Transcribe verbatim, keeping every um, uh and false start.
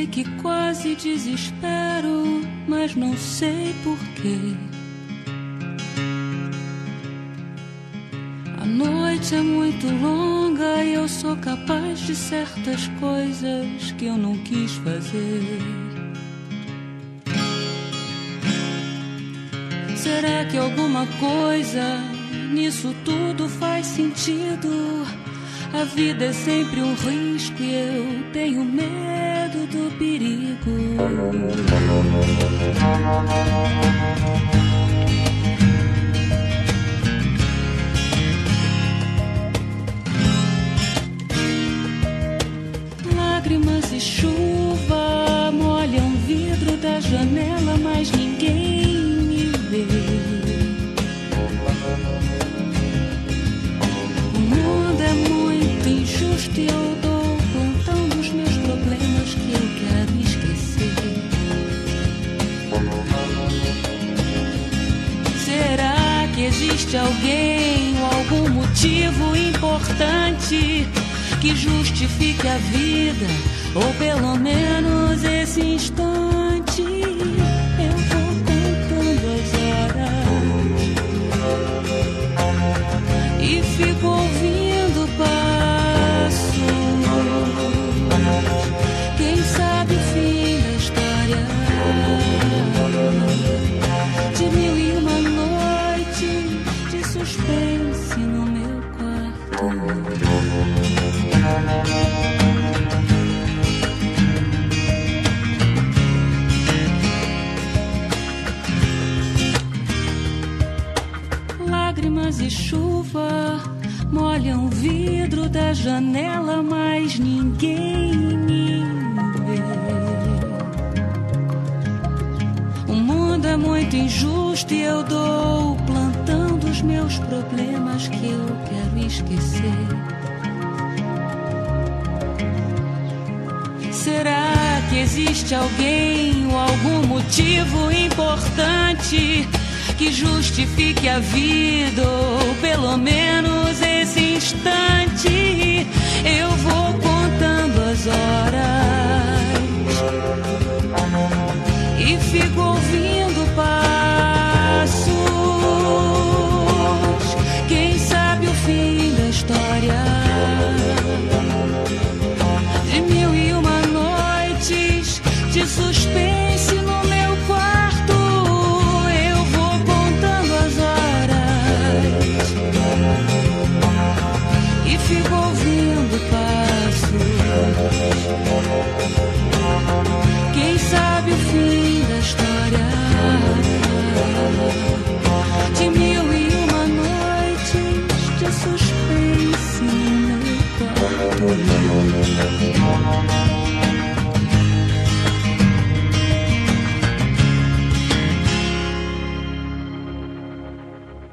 que quase desespero, mas não sei porquê. A noite é muito longa e eu sou capaz de certas coisas que eu não quis fazer. Será que alguma coisa nisso tudo faz sentido? A vida é sempre um risco e eu tenho medo do perigo. Lágrimas e chuva molham o vidro da janela, mas ninguém me vê. O mundo é muito injusto e eu dou contão dos meus problemas que eu quero esquecer. Será que existe alguém ou algum motivo importante que justifique a vida, ou pelo menos esse instante? Eu vou contando as horas e fico ouvindo passos. Quem sabe o fim da história de mil e uma noites de suspense no meu quarto. Lágrimas e chuva molham o vidro da janela, mas ninguém me vê. O mundo é muito injusto e eu dou o plantão dos meus problemas que eu quero esquecer. Será que existe alguém ou algum motivo importante que justifique a vida, ou pelo menos esse instante? Eu vou contando as horas e fico ouvindo passos. Quem sabe o fim da história de mil e uma noites de suspense no meu quarto. Eu vou contando as horas e fico ouvindo passos. Quem sabe o fim da história de mil e uma noites de suspense no meu quarto.